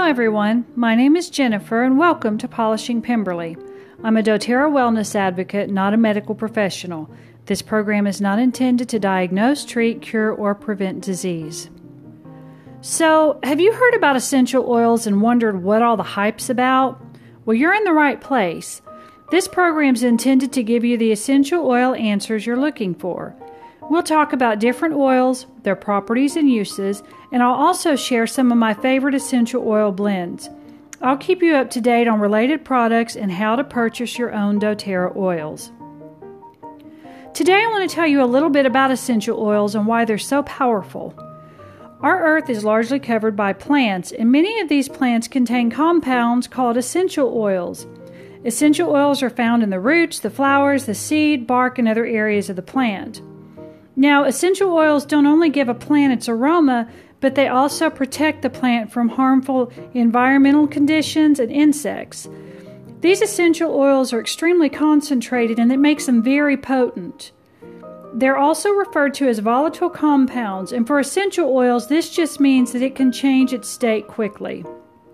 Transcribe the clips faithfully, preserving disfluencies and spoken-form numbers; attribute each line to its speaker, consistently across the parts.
Speaker 1: Hello everyone, my name is Jennifer and welcome to Polishing Pemberley. I'm a doTERRA wellness advocate, not a medical professional. This program is not intended to diagnose, treat, cure, or prevent disease. So, have you heard about essential oils and wondered what all the hype's about? Well, you're in the right place. This program is intended to give you the essential oil answers you're looking for. We'll talk about different oils, their properties and uses, and I'll also share some of my favorite essential oil blends. I'll keep you up to date on related products and how to purchase your own doTERRA oils. Today I want to tell you a little bit about essential oils and why they're so powerful. Our earth is largely covered by plants, and many of these plants contain compounds called essential oils. Essential oils are found in the roots, the flowers, the seed, bark, and other areas of the plant. Now, essential oils don't only give a plant its aroma, but they also protect the plant from harmful environmental conditions and insects. These essential oils are extremely concentrated, and it makes them very potent. They're also referred to as volatile compounds, and for essential oils, this just means that it can change its state quickly.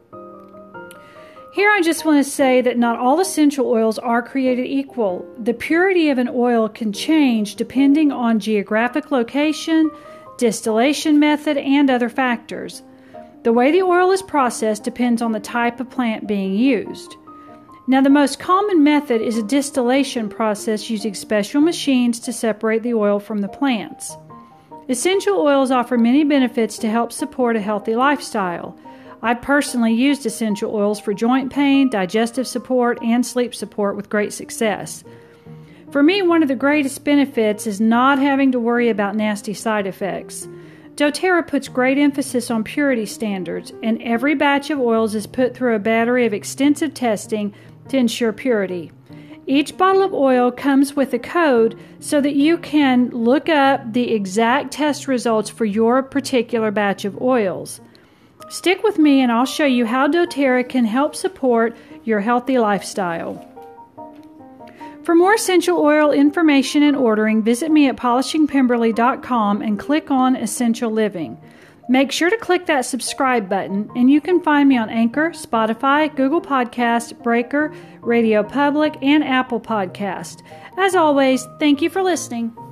Speaker 1: Here I just want to say that not all essential oils are created equal. The purity of an oil can change depending on geographic location, distillation method, and other factors. The way the oil is processed depends on the type of plant being used. Now, the most common method is a distillation process using special machines to separate the oil from the plants. Essential oils offer many benefits to help support a healthy lifestyle. I personally used essential oils for joint pain, digestive support, and sleep support with great success. For me, one of the greatest benefits is not having to worry about nasty side effects. doTERRA puts great emphasis on purity standards, and every batch of oils is put through a battery of extensive testing to ensure purity. Each bottle of oil comes with a code so that you can look up the exact test results for your particular batch of oils. Stick with me and I'll show you how doTERRA can help support your healthy lifestyle. For more essential oil information and ordering, visit me at polishing pemberley dot com and click on Essential Living. Make sure to click that subscribe button, and you can find me on Anchor, Spotify, Google Podcast, Breaker, Radio Public, and Apple Podcast. As always, thank you for listening.